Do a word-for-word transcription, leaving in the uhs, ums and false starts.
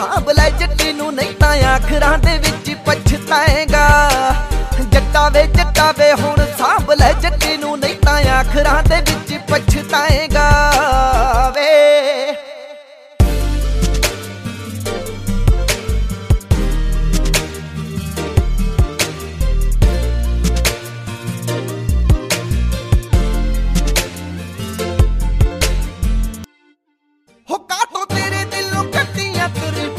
ਸਾਂਭ ਲੈ ਜੱਟੀ ਨੂੰ ਨਹੀਂ ਤਾਂ ਆਖਰਾਂ ਦੇ ਵਿੱਚ ਪਛਤਾਏਗਾ। ਜੱਟਾ ਵੇ ਜੱਟਾ ਵੇ ਹੁਣ ਸਾਂਭ ਲੈ ਜੱਟੀ ਨੂੰ ਨਹੀਂ ਤਾਂ ਆਖਰਾਂ ਦੇ ਵਿੱਚ ਪਛਤਾਏਗਾ ਵੇ।